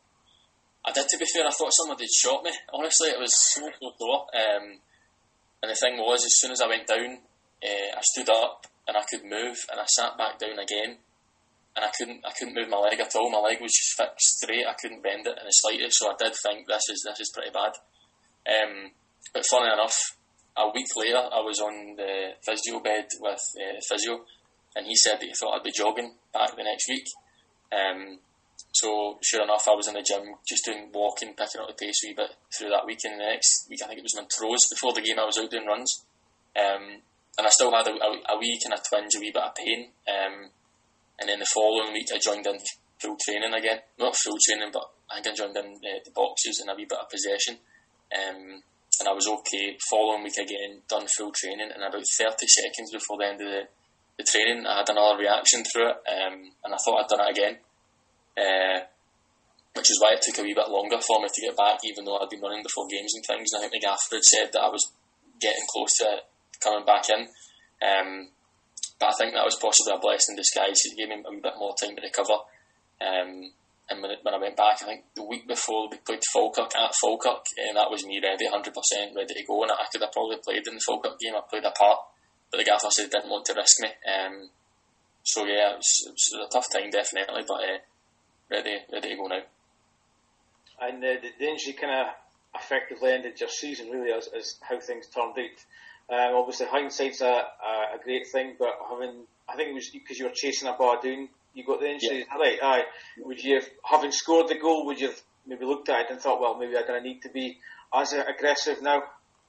I did, to be fair. I thought somebody had shot me. Honestly, it was so so sore. Um, and the thing was, as soon as I went down, uh, I stood up and I could move, and I sat back down again, and I couldn't I couldn't move my leg at all. My leg was just fixed straight. I couldn't bend it in the slightest. So I did think this is this is pretty bad. Um, but funny enough, a week later, I was on the physio bed with uh, the physio, and he said that he thought I'd be jogging back the next week. Um, so sure enough, I was in the gym just doing walking, picking up the pace a wee bit through that week. And the next week, I think it was Montrose, before the game, I was out doing runs, um, and I still had a, a, a wee kind of twinge, a wee bit of pain. Um, and then the following week, I joined in full training again. Not full training, but I think I joined in uh, the boxes and a wee bit of possession. Um, and I was okay. Following week again, done full training, and about thirty seconds before the end of the, the training, I had another reaction through it, um, and I thought I'd done it again. Uh, which is why it took a wee bit longer for me to get back, even though I'd been running before games and things. And I think the gaffer had said that I was getting close to coming back in. Um, but I think that was possibly a blessing in disguise. It gave me a wee bit more time to recover. Um, and when, it, when I went back, I think the week before we played Falkirk at Falkirk, and that was me ready, one hundred percent ready to go. And I could have probably played in the Falkirk game. I played a part, but the gaffer said he didn't want to risk me. Um, so yeah, it was, it was a tough time, definitely, but uh, ready, ready to go now. And uh, the, the injury kind of effectively ended your season, really, as, as how things turned out. Um, obviously, hindsight's a, a, a great thing, but having, I think it was because you were chasing up Ardoon, you got the injury, yeah. Right? Aye. Would you have, having scored the goal, would you have maybe looked at it and thought, well, maybe I'm going to need to be as aggressive now?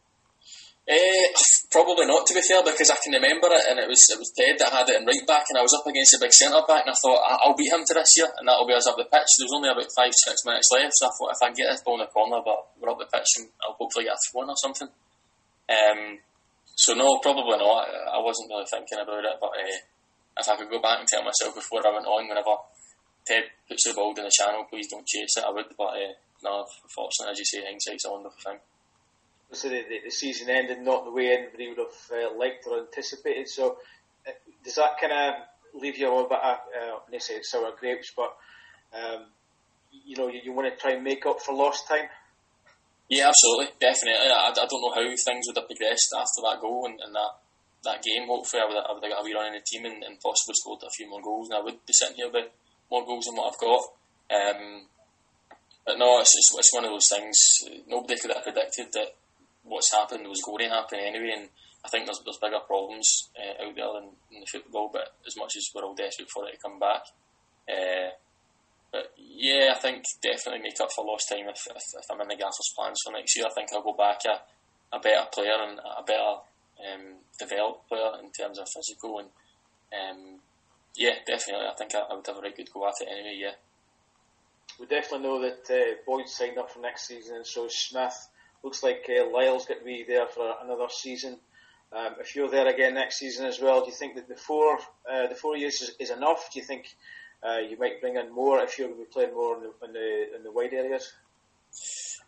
Uh, probably not, to be fair, because I can remember it, and it was it was Ted that had it in right back, and I was up against a big centre back, and I thought I'll beat him to this year, and that'll be us up the pitch. There was only about five six minutes left, so I thought if I get this ball in the corner, but we're up the pitch, and I'll hopefully get a throw in or something. Um, so no, probably not. I wasn't really thinking about it, but uh, if I could go back and tell myself before I went on, whenever Ted puts the ball in the channel, please don't chase it, I would. But uh, no, unfortunately, as you say, hindsight's a wonderful thing. So the, the, the season ended not the way anybody would have uh, liked or anticipated. So uh, does that kind of leave you a little bit of, uh, I say it's sour grapes, but um, you know, you, you want to try and make up for lost time? Yeah, absolutely, definitely. I, I don't know how things would have progressed after that goal and, and that, that game. Hopefully I would, I would have got a wee run in the team and, and possibly scored a few more goals, and I would be sitting here with more goals than what I've got. Um, but no, it's, it's, it's one of those things. Nobody could have predicted that what's happened was going to happen anyway, and I think there's there's bigger problems uh, out there than in the football, but as much as we're all desperate for it to come back, uh, but yeah, I think definitely make up for lost time if, if, if I'm in the gaffer's plans for next year. I think I'll go back a, a better player and a better um, developed player in terms of physical, and um, yeah, definitely I think I, I would have a very good go at it anyway. Yeah, we definitely know that uh, Boyd signed up for next season, and so is Smith. Looks like uh, Lyle's going to be there for another season. Um, if you're there again next season as well, do you think that the four uh, the four years is, is enough? Do you think uh, you might bring in more if you're going to be playing more in the in the, in the wide areas?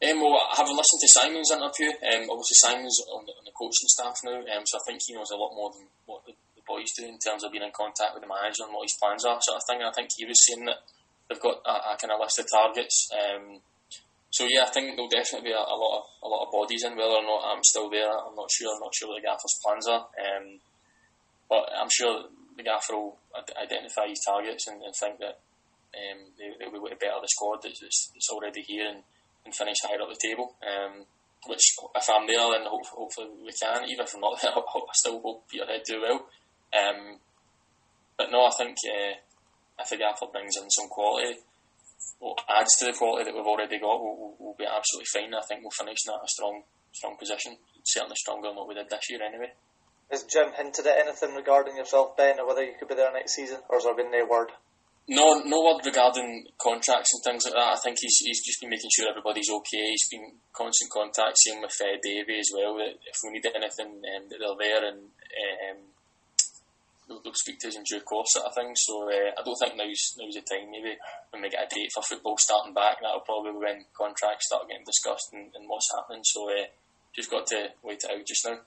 Um, well, having listened to Simon's interview, um, obviously Simon's on the, on the coaching staff now, um, so I think he knows a lot more than what the, the boys do in terms of being in contact with the manager and what his plans are, sort of thing. And I think he was saying that they've got a, a kind of list of targets. Um, so yeah, I think there'll definitely be a, a lot of a lot of bodies in. Whether or not I'm still there, I'm not sure. I'm not sure what the gaffer's plans are, um, but I'm sure the gaffer will identify his targets and, and think that um, they, they'll be able to better the squad that's, that's already here and. and finish higher up the table, um, which if I'm there then hope, hopefully we can, even if I'm not there I still hope Peterhead do well. Um, but no, I think uh, if the gaffer brings in some quality or adds to the quality that we've already got, we'll, we'll, we'll be absolutely fine. I think we'll finish in a strong strong position, certainly stronger than what we did this year anyway. Has Jim hinted at anything regarding yourself, Ben, or whether you could be there next season, or has there been no word? No, no word regarding contracts and things like that. I think he's he's just been making sure everybody's okay. He's been in constant contact, same with uh, Davey as well. That if we need anything, um, that they're there and um, they'll, they'll speak to us in due course, sort of thing. So uh, I don't think now's now's the time. Maybe when we get a date for football starting back, that'll probably be when contracts start getting discussed and, and what's happening. So uh, just got to wait it out just now.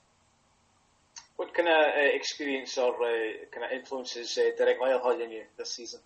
What kind of uh, experience or uh, kind of influences uh, Derek Lyle had in you this season?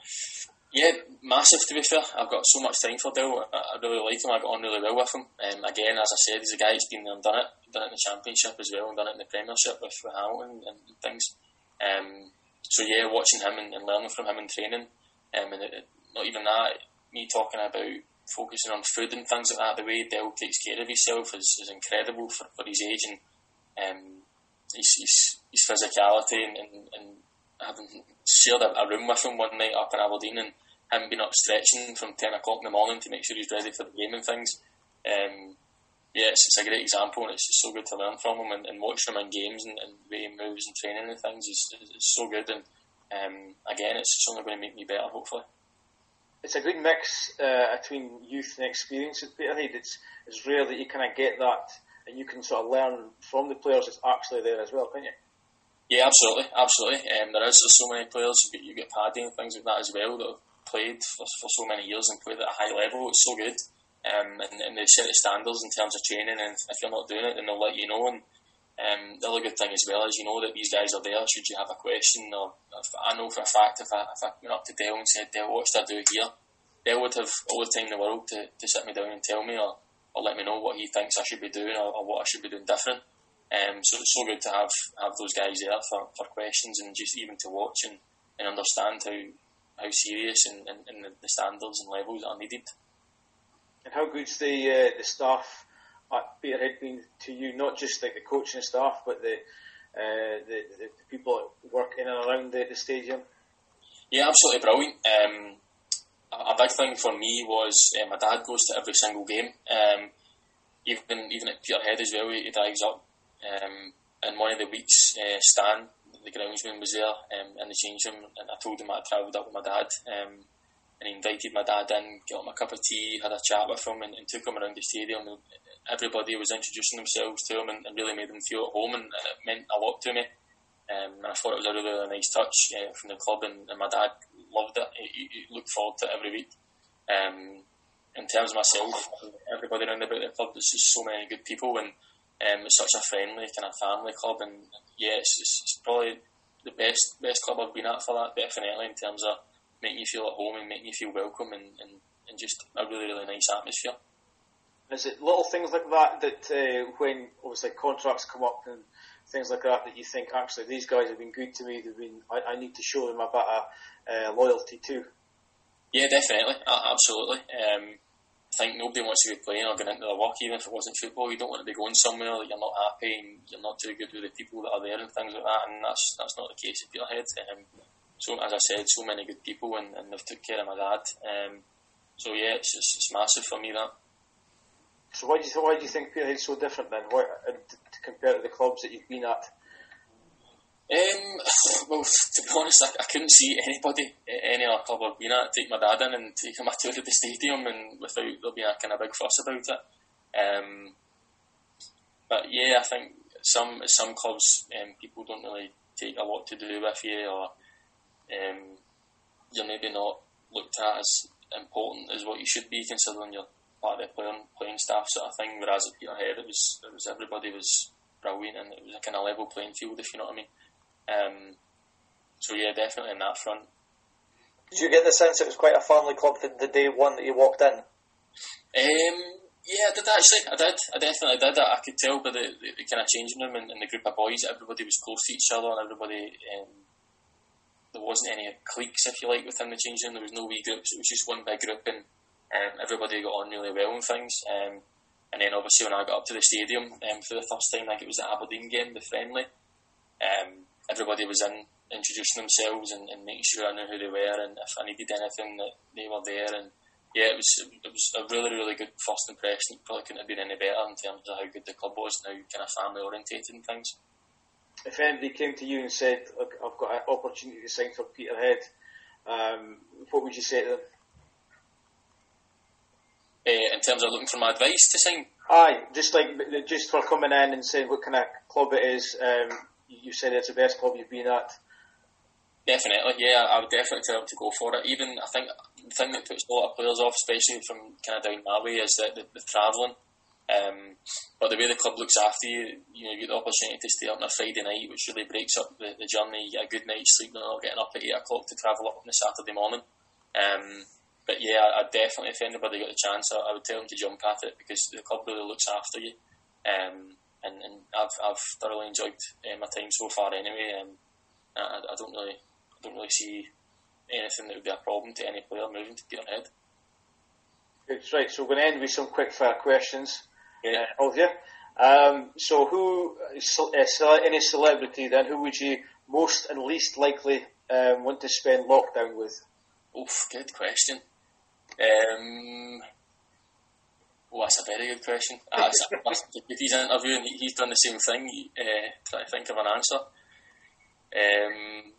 Yeah, massive to be fair. I've got so much time for Dale. I, I really like him. I got on really well with him. Um, again, as I said, he's a guy who's been there and done it. Done it in the Championship as well and done it in the Premiership with, with Hamilton and, and things. Um, so yeah, watching him and, and learning from him in training. Um, and it, it, not even that, me talking about focusing on food and things like that, the way Dale takes care of himself is, is incredible for, for his age and um, his, his, his physicality and, and, and having shared a, a room with him one night up in Aberdeen and him being up stretching from ten o'clock in the morning to make sure he's ready for the game and things. Um, yeah, it's, it's a great example and it's just so good to learn from him and, and watching him in games and, and the way he moves and training and things is, is, is so good and um, again it's just only going to make me better hopefully. It's a good mix uh, between youth and experience at Peterhead. It's, it's rare that you kind of get that and you can sort of learn from the players that's actually there as well, can't you? Yeah, absolutely, absolutely. Um, there is there's so many players. You get, you get Paddy and things like that as well that have played for, for so many years and played at a high level. It's so good, um, and, and they set the standards in terms of training. And if you're not doing it, then they'll let you know. And um, the other good thing as well is you know that these guys are there. Should you have a question, or if, I know for a fact if I if I went up to Dale and said, Dale, what should I do here? Dale would have all the time in the world to, to sit me down and tell me, or, or let me know what he thinks I should be doing, or, or what I should be doing different. Um, so it's so good to have, have those guys there for, for questions and just even to watch and, and understand how how serious and, and, and the standards and levels are needed. And how good's the uh, the staff at Peterhead been to you? Not just like the coaching staff, but the uh, the, the people that work in and around the, the stadium. Yeah, absolutely brilliant. Um, a, a big thing for me was uh, my dad goes to every single game. Um, even even at Peterhead as well, he, he drives up. Um, and one of the weeks, uh, Stan, the groundsman, was there um, in the change room, and I told him I travelled up with my dad, um, and he invited my dad in, got him a cup of tea, had a chat with him, and, and took him around the stadium. And everybody was introducing themselves to him and, and really made him feel at home, and, and it meant a lot to me. Um, and I thought it was a really, really nice touch uh, from the club, and, and my dad loved it. He, he looked forward to it every week. Um, in terms of myself, everybody around about the club, there's just so many good people, and Um, it's such a friendly kind of family club, and yeah, it's, it's, it's probably the best best club I've been at for that, definitely, in terms of making you feel at home and making you feel welcome, and, and, and just a really, really nice atmosphere. Is it little things like that that uh, when obviously contracts come up and things like that that you think actually these guys have been good to me, they've been I, I need to show them a bit of uh, loyalty too? Yeah, definitely, uh, absolutely. Um, I think nobody wants to be playing or going into their work, even if it wasn't football. You don't want to be going somewhere that you're not happy and you're not too good with the people that are there and things like that, and that's that's not the case at Peterhead. Um, so as I said, so many good people, and, and they've took care of my dad. Um, so yeah, it's just, it's massive for me, that. So why do you why do you think Peterhead's so different then? Why, uh, to compare to the clubs that you've been at? Um, well, to be honest, I, I couldn't see anybody, any other club I've been at, take my dad in and take him a tour of the stadium, and without there being a kind of big fuss about it. Um, but yeah, I think some some clubs, um, people don't really take a lot to do with you, or um, you're maybe not looked at as important as what you should be, considering you're part of the playing playing staff sort of thing. Whereas at Peterhead, it was it was everybody was brilliant, and it was a kind of level playing field, if you know what I mean. Um, so yeah, definitely in that front. Did you get the sense it was quite a family club the, the day one that you walked in? Um, yeah, I did actually. I did. I definitely did. I, I could tell by the, the, the kind of changing room and, and the group of boys, everybody was close to each other, and everybody. Um, there wasn't any cliques, if you like, within the changing room. There was no wee groups. It was just one big group, and um, everybody got on really well and things. Um, and then obviously when I got up to the stadium um, for the first time, like it was the Aberdeen game, the friendly. Um, everybody was in, introducing themselves and, and making sure I knew who they were, and if I needed anything, that they were there. And yeah, it was it was a really really good first impression. It probably couldn't have been any better in terms of how good the club was, now kind of family orientated and things. If anybody came to you and said, "Look, I've got an opportunity to sign for Peterhead," um, what would you say to them? Uh, in terms of looking for my advice to sign? Aye, just like just for coming in and saying what kind of club it is. Um, you said it's the best club you've been at. Definitely, yeah, I would definitely tell them to go for it. Even, I think, the thing that puts a lot of players off, especially from kind of down my way, is that the, the travelling. Um, but the way the club looks after you, you know, you get the opportunity to stay up on a Friday night, which really breaks up the, the journey. You get a good night's sleep, not getting up at eight o'clock to travel up on a Saturday morning. Um, but yeah, I, I definitely, if anybody got the chance, I, I would tell them to jump at it, because the club really looks after you. Um, and, and I've I've thoroughly enjoyed uh, my time so far anyway. Um, I, I don't really I don't really see anything that would be a problem to any player moving to Peterhead. Good, right. So we're going to end with some quick fire questions. Yeah. Uh, all of you. Um, so who, uh, any celebrity then, who would you most and least likely um, want to spend lockdown with? Oof, good question. Um, oh, that's a very good question. I listened to his interview and he, he's done the same thing, uh, trying to think of an answer. Um,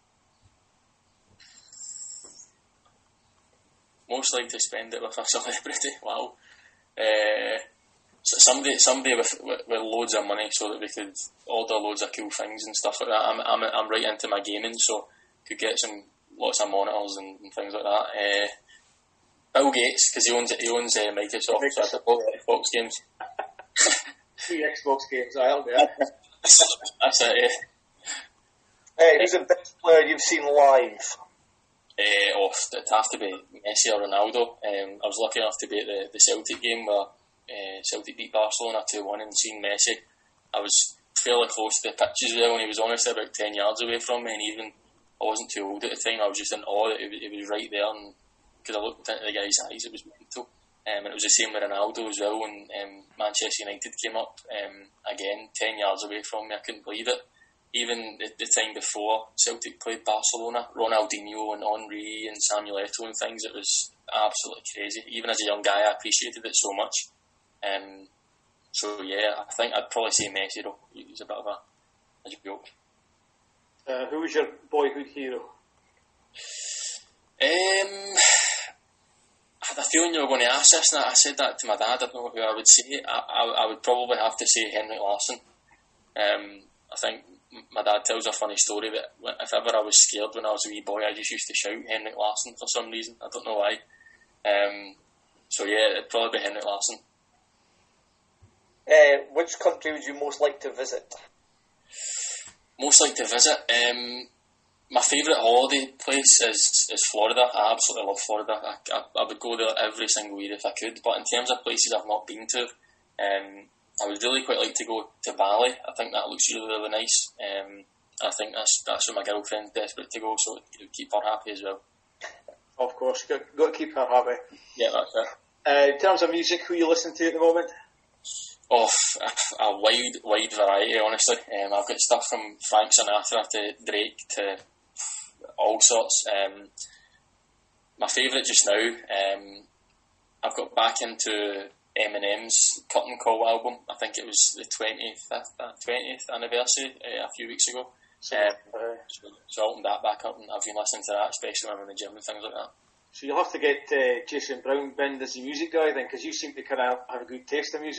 most likely to spend it with a celebrity. Wow. Uh, so somebody, somebody with, with with loads of money, so that we could order loads of cool things and stuff like that. I'm I'm I'm right into my gaming, so could get some lots of monitors and, and things like that. Uh, Bill Gates, because he owns he owns uh, Microsoft, Microsoft. So I suppose Xbox games. Three Xbox games, I help you. That's it. Yeah. Hey, who's the best player you've seen live? Uh, oh, it'd have to be Messi or Ronaldo. Um, I was lucky enough to be at the, the Celtic game where uh, Celtic beat Barcelona two one, and seeing Messi, I was fairly close to the pitch as well, and he was honestly about ten yards away from me, and even I wasn't too old at the time, I was just in awe that he, he was right there, and because I looked into the guy's eyes, it was mental. Um, and it was the same with Ronaldo as well, when um, Manchester United came up, um, again, ten yards away from me. I couldn't believe it. Even the, the time before Celtic played Barcelona, Ronaldinho and Henry and Samuel Eto'o and things, it was absolutely crazy. Even as a young guy, I appreciated it so much. Um, so yeah, I think I'd probably say Messi though. He's a bit of a, a joke. Uh, who was your boyhood hero? Um, I had a feeling you were going to ask this, and I said that to my dad. I don't know who I would say. I, I, I would probably have to say Henrik Larsson. Um, I think my dad tells a funny story that if ever I was scared when I was a wee boy, I just used to shout Henrik Larsson for some reason. I don't know why. Um, so yeah, it'd probably be Henrik Larsson. Uh, which country would you most like to visit? Most like to visit? Um, my favourite holiday place is, is Florida. I absolutely love Florida. I, I, I would go there every single year if I could. But in terms of places I've not been to, um, I would really quite like to go to Bali. I think that looks really, really nice. Um, I think that's that's where my girlfriend's desperate to go, so it would keep her happy as well. Of course, got, got to keep her happy. Yeah, that's it. Uh, in terms of music, who are you listening to at the moment? Oh, a, a wide, wide variety, honestly. Um, I've got stuff from Frank Sinatra to Drake to all sorts. Um, my favourite just now, um, I've got back into Eminem's Curtain Call album. I think it was the twenty-fifth, twentieth anniversary uh, a few weeks ago. So, um, uh, so, so I opened that back up, and I've been listening to that, especially when I'm in the gym and things like that. so you'll have to get uh, Jason Brown binned as the music guy then, because you seem to kind of have a good taste in music.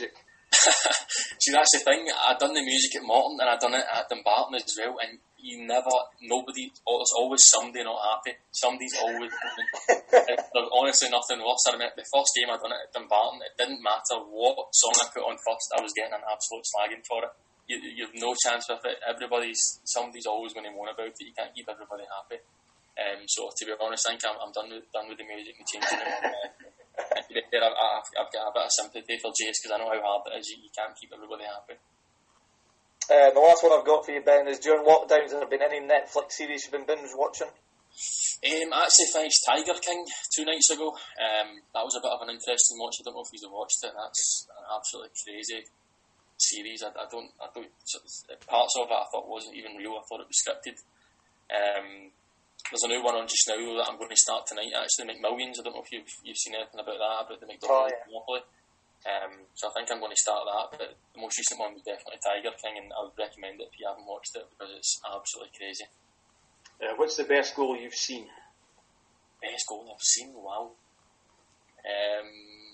See, that's the thing. I done the music at Morton and I done it at Dumbarton as well, and you never, nobody, oh, there's always somebody not happy. Somebody's always. There's honestly nothing worse. I remember the first game I done it at Dumbarton. It didn't matter what song I put on first. I was getting an absolute slagging for it. You, you've no chance with it. Everybody's, somebody's always going to moan about it. You can't keep everybody happy. Um, so to be honest, I think I'm, I'm done with done with the music and changing it. Uh, I've, I've, I've got a bit of sympathy for Jace because I know how hard it is. You, you can't keep everybody happy. Uh, the last one I've got for you, Ben, is during lockdowns, has there been any Netflix series you've been binge watching? Um, I actually finished Tiger King two nights ago. Um, that was a bit of an interesting watch. I don't know if you've watched it. That's an absolutely crazy series. I, I don't, I don't. Parts of it I thought wasn't even real. I thought it was scripted. Um, there's a new one on just now that I'm going to start tonight. Actually, McMillions. I don't know if you've you've seen anything about that, about the McDonald's oh, yeah. monopoly. Um, so I think I'm going to start that. But the most recent one was definitely Tiger King, and I would recommend it if you haven't watched it because it's absolutely crazy. Uh, what's the best goal you've seen? Best goal I've seen? Wow. Um,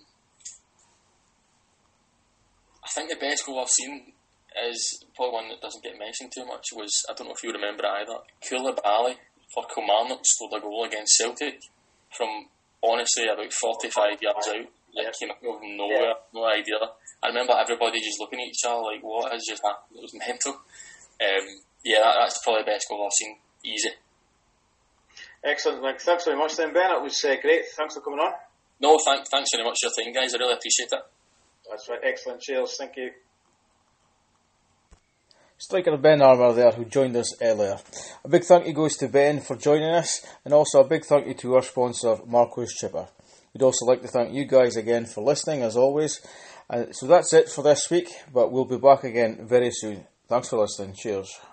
I think the best goal I've seen is probably one that doesn't get mentioned too much. Was, I don't know if you remember it either, Koulibaly for Kilmarnock scored a goal against Celtic from honestly about forty-five yards out. It came out of nowhere, yeah. No idea. I remember everybody just looking at each other like, what has just happened? It was mental. Um, yeah, that, that's probably the best goal I've seen. Easy. Excellent. Thanks very much then, Ben. It was uh, great. Thanks for coming on. No, thank, thanks very much for your time, guys. I really appreciate it. That's right. Excellent. Cheers. Thank you. Striker Ben Armour there, who joined us earlier. A big thank you goes to Ben for joining us, and also a big thank you to our sponsor, Marco's Chipper. We'd also like to thank you guys again for listening, as always. And so that's it for this week, but we'll be back again very soon. Thanks for listening. Cheers.